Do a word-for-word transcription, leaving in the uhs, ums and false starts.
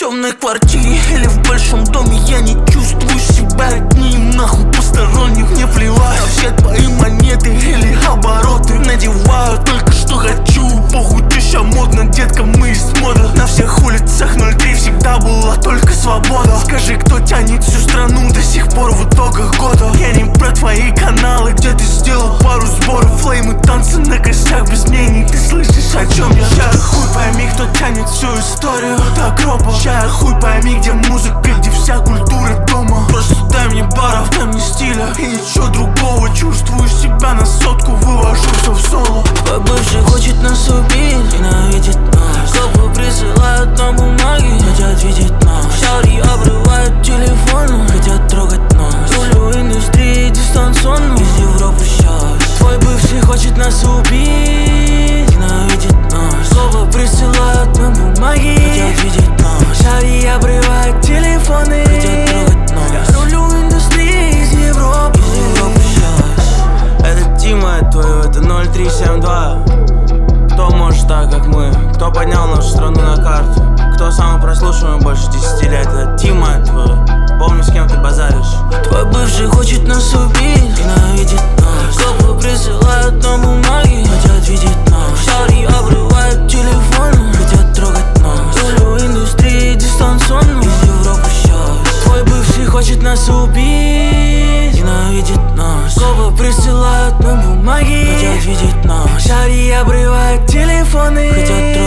темной квартире или в большом доме, я не чувствую себя одним. Нахуй посторонних мне плевать на все твои монеты или обороты. Надеваю только что хочу, похуй, теща модно, детка, мы из моды. На всех улицах ноль три всегда была только свобода. Скажи, кто тянет всю страну до сих пор в итогах года. Я не про твои каналы, где ты сделал пару сборов, флеймы, танцы на костях без мнений. Ты слышишь, о чем я? Ща хуй пойми, кто тянет всю историю до гроба. Ща хуй пойми, где музыка, где вся культура дома. Просто дай мне баров, дай мне стиля и ничего другого. Чувствую себя на сотку, вывожу все в соло. Твой бывший хочет нас убить, ненавидит нас. Копы присылают на бумаги, хотят видеть нас. Шари обрывают телефоны, хотят трогать нас. Рулю индустрии дистанционно из Европы сейчас. Твой бывший хочет нас убить, ненавидит нас. Копы присылают на бумаги, хотят видеть нас. Шари обрывают телефоны, хотят трогать нас. Я рулю индустрии из Европы, из Европы сейчас. Это Тима твою, это ноль три семь два. Кто может так, как мы? Кто поднял нашу страну на карту? Кто самый прослушиваемый больше десяти лет? Это Тима твою. Помни, с кем ты базаришь. Твой бывший хочет нас убить, ненавидит нас. Копы присылают на бумаги, хотят видеть нас. Шари обрывают телефоны, хотят трогать нас. Рулю индустрии дистанционно из Европы сейчас. Твой бывший хочет нас убить, ненавидит нас. Копы присылают на бумаги, хотят видеть нас. Шари обрывают телефоны, хотят